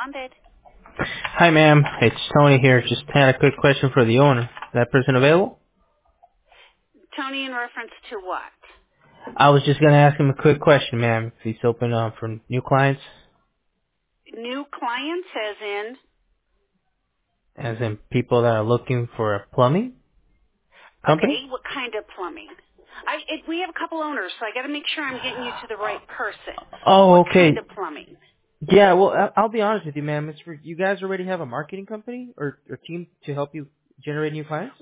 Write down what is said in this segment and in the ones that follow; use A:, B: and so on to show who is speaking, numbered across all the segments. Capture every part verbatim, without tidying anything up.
A: Bonded.
B: Hi, ma'am. It's Tony here. Just had a quick question for the owner. Is that person available?
A: Tony, in reference to what?
B: I was just gonna ask him a quick question, ma'am. If he's open uh, for new clients,
A: New clients, as in,
B: as in people that are looking for a plumbing company.
A: okay, what kind of plumbing? I it, we have a couple owners, so I got to make sure I'm getting you to the right person.
B: Oh,
A: What kind
B: okay.
A: of plumbing?
B: Yeah. Well, I- I'll be honest with you, ma'am. It's for you guys already have a marketing company or, or team to help you generate new clients.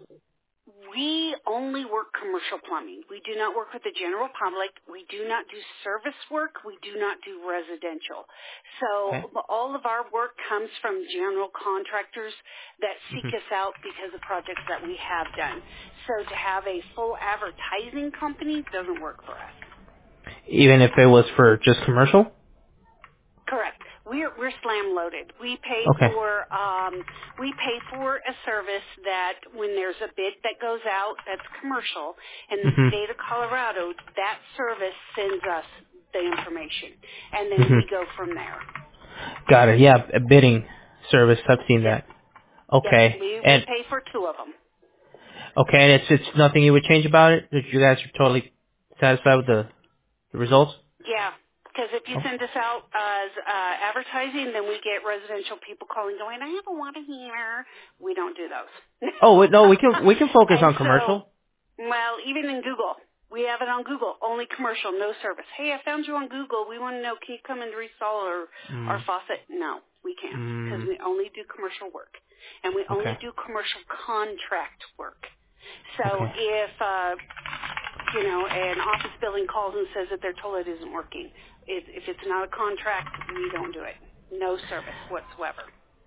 A: We only work commercial plumbing. We do not work with the general public. We do not do service work. We do not do residential.
B: Okay.
A: So all of our work comes from general contractors that seek
B: hmm
A: us out because of projects that we have done. So to have a full advertising company doesn't work for us.
B: Even if it was for just commercial.
A: Correct. We're we're slam loaded. We pay
B: Okay.
A: for um, we pay for a service that when there's a bid that goes out that's commercial in the
B: hmm
A: state of Colorado, that service sends us the information, and then
B: hmm
A: we go from there.
B: Got it. Yeah, a bidding service. I've seen
A: Yep.
B: that.
A: Yep.
B: Okay.
A: We we
B: And
A: pay for two of them.
B: okay, and it's it's nothing you would change about it. That you guys are totally satisfied with the, the results.
A: Yeah. Because if you
B: Oh.
A: send us out as uh, advertising, then we get residential people calling, going, "I have a water heater." We don't do those.
B: Oh wait, no, we can we can focus
A: And
B: on
A: so
B: commercial.
A: well, even in Google. We have it on Google. Only commercial, no service. Hey, I found you on Google. We want to know, can you come and reinstall our, our
B: Mm,
A: faucet? No, we can't because
B: mm,
A: we only do commercial work. And we only
B: okay,
A: do commercial contract work. So
B: okay.
A: if, uh, you know, an office building calls and says that their toilet isn't working, if, if it's not a contract, we don't do it. No service whatsoever.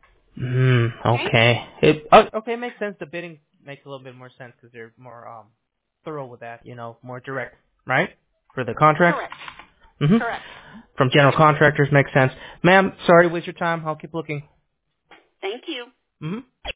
B: Mm,
A: Okay?
B: okay. It uh, okay makes sense. The bidding makes a little bit more sense because they're more um thorough with that. You know, more direct, right? For the contracts.
A: Correct.
B: Mm-hmm.
A: Correct.
B: From general contractors makes sense. Ma'am, sorry to waste your time. I'll keep looking.
A: Thank you.
B: Mm-hmm.